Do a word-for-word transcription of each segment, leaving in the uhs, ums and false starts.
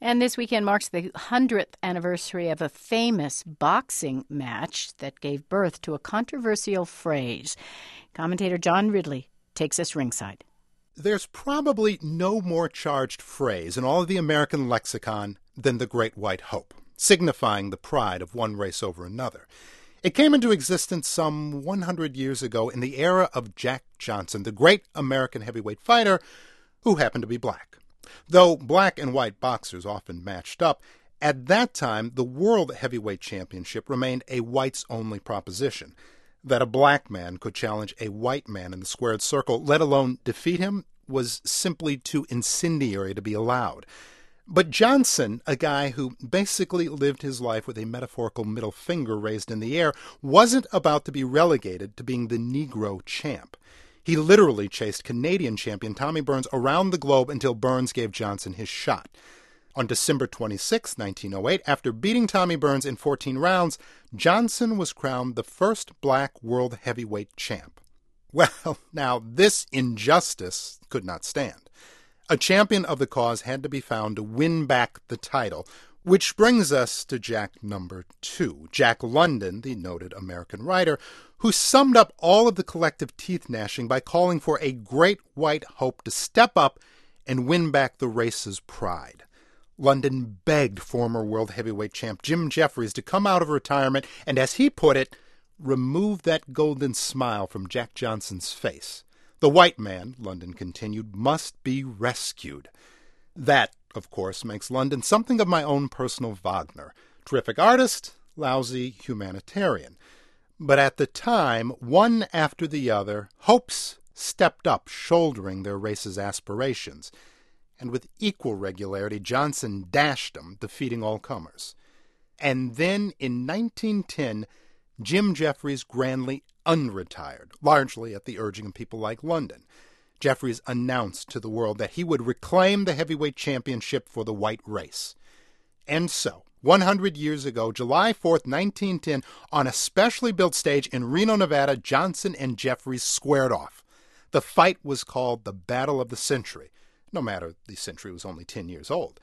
And this weekend marks the hundredth anniversary of a famous boxing match that gave birth to a controversial phrase. Commentator John Ridley takes us ringside. There's probably no more charged phrase in all of the American lexicon than the Great White Hope, signifying the pride of one race over another. It came into existence some one hundred years ago in the era of Jack Johnson, the great American heavyweight fighter who happened to be black. Though black and white boxers often matched up, at that time the World Heavyweight Championship remained a whites-only proposition. That a black man could challenge a white man in the squared circle, let alone defeat him, was simply too incendiary to be allowed. But Johnson, a guy who basically lived his life with a metaphorical middle finger raised in the air, wasn't about to be relegated to being the Negro champ. He literally chased Canadian champion Tommy Burns around the globe until Burns gave Johnson his shot. On December twenty-sixth, nineteen oh eight, after beating Tommy Burns in fourteen rounds, Johnson was crowned the first black world heavyweight champ. Well, now this injustice could not stand. A champion of the cause had to be found to win back the title, which brings us to Jack number two, Jack London, the noted American writer, who summed up all of the collective teeth-gnashing by calling for a great white hope to step up and win back the race's pride. London begged former world heavyweight champ Jim Jeffries to come out of retirement and, as he put it, remove that golden smile from Jack Johnson's face. The white man, London continued, must be rescued. That, of course, makes London something of my own personal Wagner. Terrific artist, lousy humanitarian. But at the time, one after the other, hopes stepped up, shouldering their race's aspirations. And with equal regularity, Johnson dashed them, defeating all comers. And then, in nineteen ten, Jim Jeffries grandly unretired, largely at the urging of people like London. Jeffries announced to the world that he would reclaim the heavyweight championship for the white race. And so, one hundred years ago, July fourth, nineteen ten, on a specially built stage in Reno, Nevada, Johnson and Jeffries squared off. The fight was called the Battle of the Century, no matter the century was only ten years old.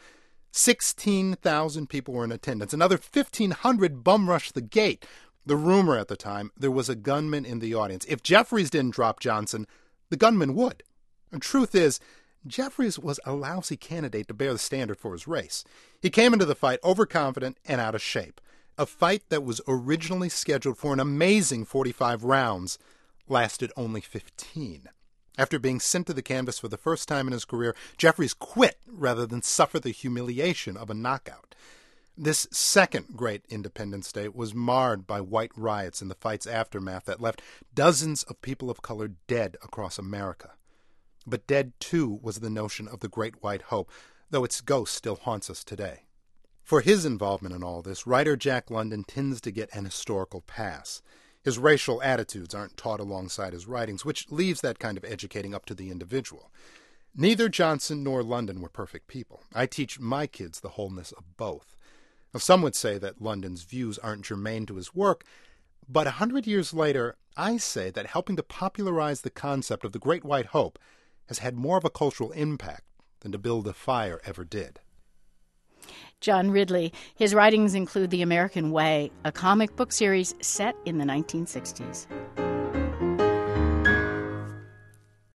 sixteen thousand people were in attendance. Another fifteen hundred bum-rushed the gate. The rumor at the time, there was a gunman in the audience. If Jeffries didn't drop Johnson, the gunman would. The truth is, Jeffries was a lousy candidate to bear the standard for his race. He came into the fight overconfident and out of shape. A fight that was originally scheduled for an amazing forty-five rounds lasted only fifteen. After being sent to the canvas for the first time in his career, Jeffries quit rather than suffer the humiliation of a knockout. This second great Independence Day was marred by white riots in the fight's aftermath that left dozens of people of color dead across America. But dead, too, was the notion of the Great White Hope, though its ghost still haunts us today. For his involvement in all this, writer Jack London tends to get an historical pass. His racial attitudes aren't taught alongside his writings, which leaves that kind of educating up to the individual. Neither Johnson nor London were perfect people. I teach my kids the wholeness of both. Now, some would say that London's views aren't germane to his work, but a hundred years later, I say that helping to popularize the concept of the Great White Hope has had more of a cultural impact than To Build a Fire ever did. John Ridley. His writings include The American Way, a comic book series set in the nineteen sixties.